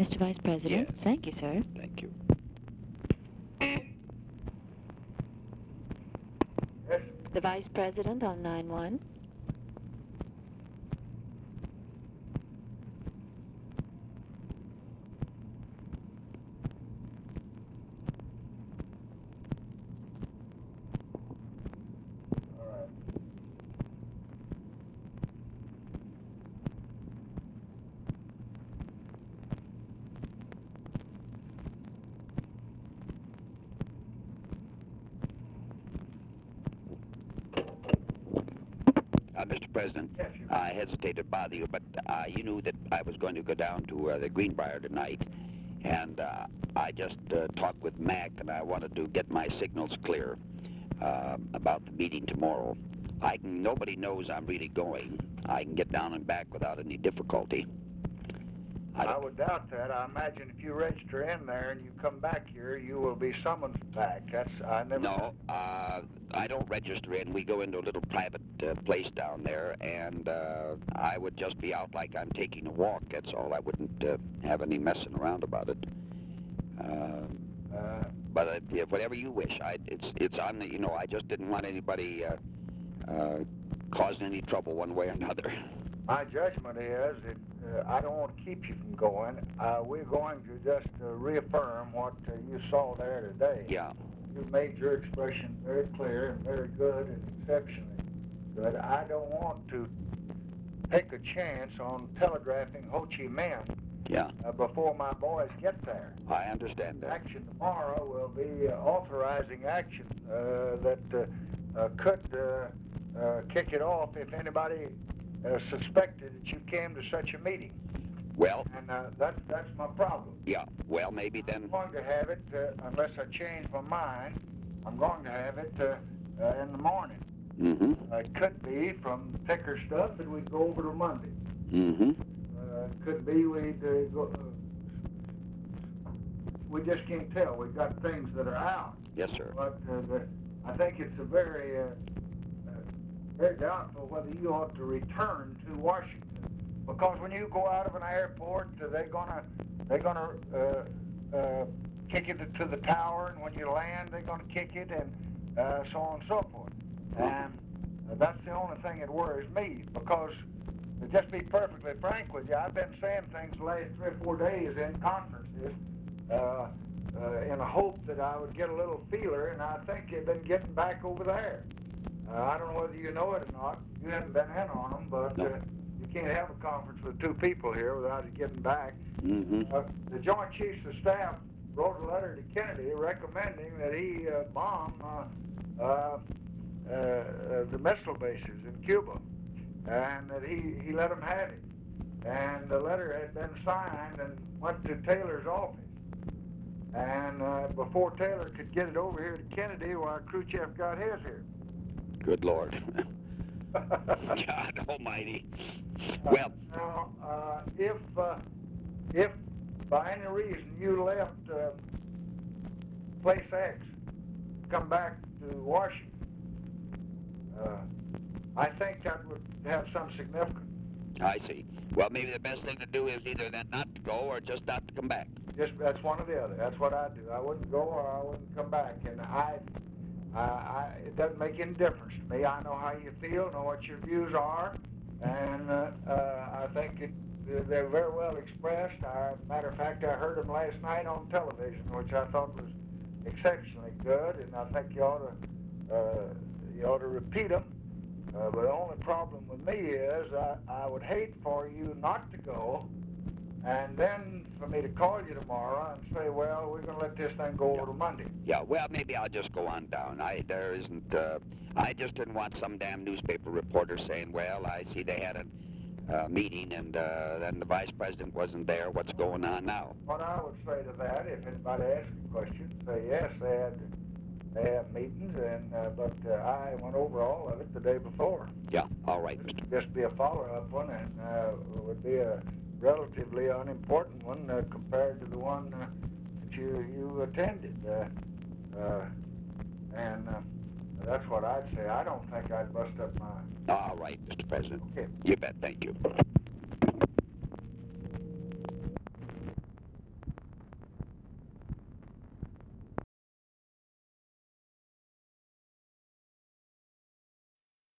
Mr. Vice President. Yes. Thank you, sir. Thank you. Yes. The Vice President on 9-1. All right. Mr. President, Yes, sir. I hesitate to bother you, but you knew that I was going to go down to the Greenbrier tonight, and I just talked with Mac, and I wanted to get my signals clear about the meeting tomorrow. Nobody knows I'm really going. I can get down and back without any difficulty. I would doubt that. I imagine if you register in there and you come back here, you will be summoned back. I never. No, I don't register in. We go into a little private place down there, and I would just be out like I'm taking a walk. That's all. I wouldn't have any messing around about it. But whatever you wish. It's on the. You know, I just didn't want anybody causing any trouble one way or another. My judgment is that I don't want to keep you from going. We're going to just reaffirm what you saw there today. Yeah. You made your expression very clear and very good and exceptionally good. I don't want to take a chance on telegraphing Ho Chi Minh Yeah. before my boys get there. I understand that. Action tomorrow will be authorizing action that could kick it off if anybody suspected that you came to such a meeting. Well. And that's my problem. Yeah. Well, maybe then. I'm going to have it, unless I change my mind, I'm going to have it in the morning. Mm-hmm. It could be from thicker stuff that we'd go over to Monday. Mm-hmm. It could be we'd go... we just can't tell. We've got things that are out. Yes, sir. But I think it's a very doubtful whether you ought to return to Washington, because when you go out of an airport, they're gonna kick it to the tower, and when you land, they're gonna kick it, and so on and so forth. And that's the only thing that worries me, because to just be perfectly frank with you, I've been saying things the last 3 or 4 days in conferences in a hope that I would get a little feeler, and I think they've been getting back over there. I don't know whether you know it or not. You haven't been in on them, but you can't have a conference with 2 people here without it getting back. Mm-hmm. The Joint Chiefs of Staff wrote a letter to Kennedy recommending that he bomb the missile bases in Cuba, and that he let them have it. And the letter had been signed and went to Taylor's office. And before Taylor could get it over here to Kennedy, Khrushchev got his here. Good Lord. God Almighty. Well. Now, if by any reason you left place X, come back to Washington, I think that would have some significance. I see. Well, maybe the best thing to do is either then not to go or just not to come back. That's one or the other. That's what I'd do. I wouldn't go or I wouldn't come back. And it doesn't make any difference to me. I know how you feel, know what your views are, and I think they're very well expressed. Matter of fact, I heard them last night on television, which I thought was exceptionally good, and I think you ought to repeat them. But the only problem with me is I would hate for you not to go, and then for me to call you tomorrow and say, well, we're going to let this thing go over to Monday. Yeah, well, maybe I'll just go on down. I just didn't want some damn newspaper reporter saying, well, I see they had a meeting and then the vice president wasn't there. What's going on now? What I would say to that, if anybody asks a question, say yes, they had meetings, and but I went over all of it the day before. Yeah, all right. Just be a follow-up one, and it would be a relatively unimportant one compared to the one that you attended. And that's what I'd say. I don't think I'd bust up my... All right, Mr. President. Okay. You bet. Thank you.